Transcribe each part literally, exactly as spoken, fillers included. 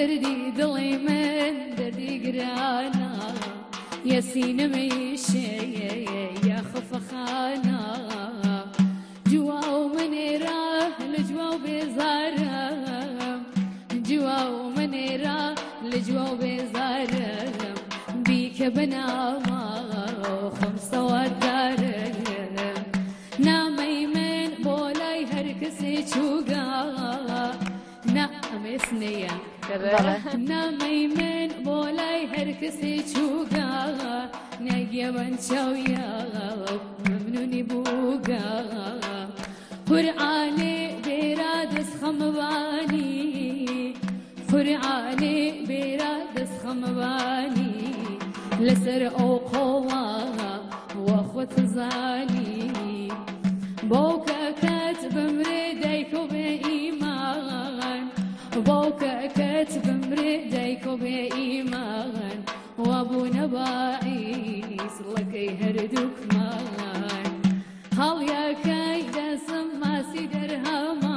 دردي دڵی من دردی گرانە یا سینەمەی شێیە یا خەفەخانە جوا و منێرە لە جوا و بێزارم جوا و منێرە لە جوا و بێزارم بیکە بەناوە خۆم سەواددارم نامەی من بۆ لای هەر کەسێ چووگە نا ئەمێسنەیە نامەی من بۆ لای هەر کەسێ چووگە نەگیەوەن چاویە مەمنونی بووگە قورعانێ بێرا دەست خەمەوانی قورعانێ بێرا دەست خەمەوانی لەسەر ئەو قۆڵە وە خۆت زانی باوکە کەت بمرێ دایکە بێ ئیمان باوکە کەت بمرێ دایکە بێ ئیمان وابوونە باعیس لەکەی هەردووکمان هەڵیەکەی دەسم ماسی دەرهەما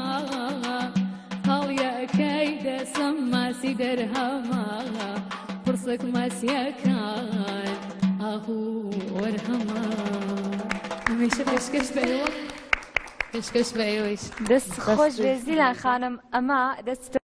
هەڵیەکەی دەسم ماسی دەرهەما پرسەک ماسیەکان ئاهوو وەرهەما هەمیشە پێشکەش بەیەوە پێشکەش بە ئێوەیش دەست خۆش بێ زیلان خانم ئەمە دەست